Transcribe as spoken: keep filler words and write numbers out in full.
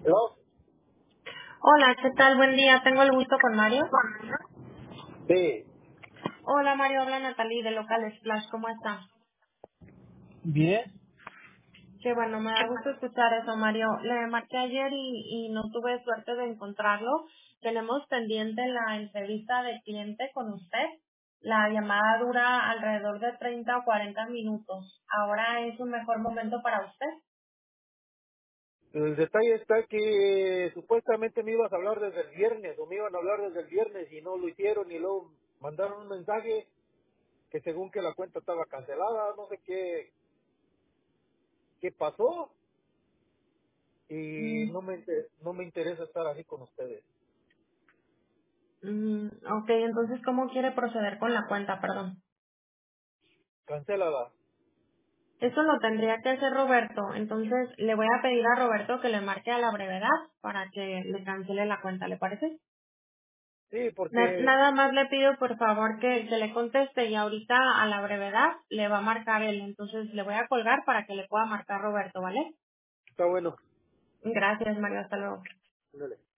¿Hello? Hola, ¿qué tal? Buen día. Tengo el gusto con Mario. Sí. Hola, Mario. Habla Natalie de Local Splash. ¿Cómo está? Bien. Qué bueno, me da gusto escuchar eso, Mario. Le marqué ayer y, y no tuve suerte de encontrarlo. Tenemos pendiente la entrevista de cliente con usted. La llamada dura alrededor de treinta o cuarenta minutos. Ahora es un mejor momento para usted. El detalle está que supuestamente me ibas a hablar desde el viernes, o me iban a hablar desde el viernes y no lo hicieron, y luego mandaron un mensaje que según que la cuenta estaba cancelada, no sé qué, qué pasó, y Mm, no me, inter- no me interesa estar así con ustedes. mm, ok, entonces, ¿cómo quiere proceder con la cuenta? Perdón. Cancélala. Eso lo tendría que hacer Roberto. Entonces le voy a pedir a Roberto que le marque a la brevedad para que le cancele la cuenta, ¿le parece? Sí, Na- porque Nada más le pido por favor que, que le conteste y ahorita a la brevedad le va a marcar él. Entonces le voy a colgar para que le pueda marcar Roberto, ¿vale? está bueno. Gracias, Mario. Hasta luego. Ándale.